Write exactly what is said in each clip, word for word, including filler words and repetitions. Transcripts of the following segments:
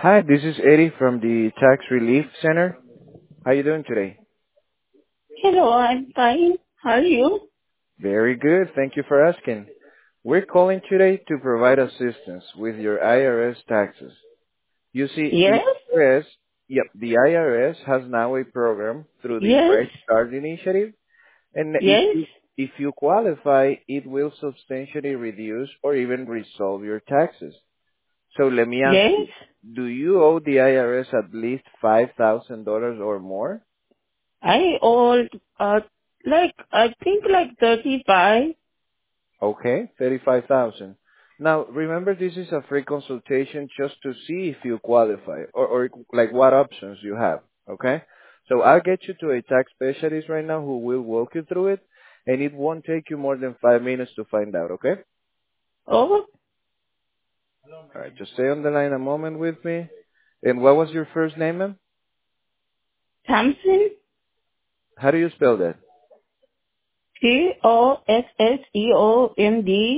Hi, this is Eddie from the Tax Relief Center. How you doing today? Hello, I'm fine. How are you? Very good. Thank you for asking. We're calling today to provide assistance with your I R S taxes. You see, the Yes, I R S, yep, the I R S has now a program through the yes, Fresh Start Initiative, and if yes, you if you qualify, it will substantially reduce or even resolve your taxes. So let me ask yes. you, do you owe the I R S at least five thousand dollars or more? I old, uh, like, I think like thirty-five. Okay, thirty-five thousand. Now, remember this is a free consultation just to see if you qualify or, or like what options you have. Okay? So I'll get you to a tax specialist right now who will walk you through it, and it won't take you more than five minutes to find out, okay? Oh, All right, just stay on the line a moment with me. And what was your first name, ma'am? Thompson, How do you spell that? T O S S E O M D.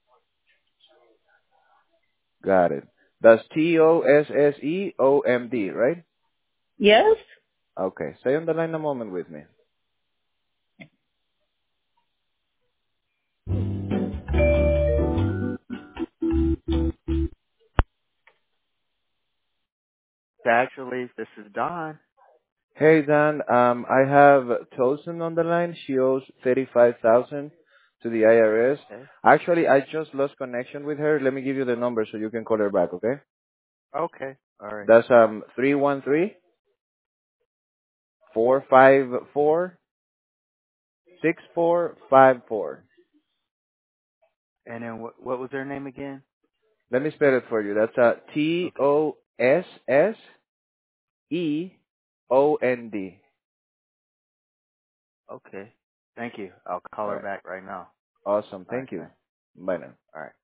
Got it. That's T O S S E O M D, right? Yes, Okay, stay on the line a moment with me. Tax relief. This is Don. Hey, Dan. Um, I have Tosin on the line. She owes thirty-five thousand to the I R S. Okay. Actually, I just lost connection with her. Let me give you the number so you can call her back, okay? Okay. All right. That's um three one three, four five four, six four five four. And then what? What was their name again? Let me spell it for you. That's uh T Okay. O S S E O N D. Okay. Thank you. I'll call All her right. back right now. Awesome. All right. Thank you. Thanks. Bye now. All right.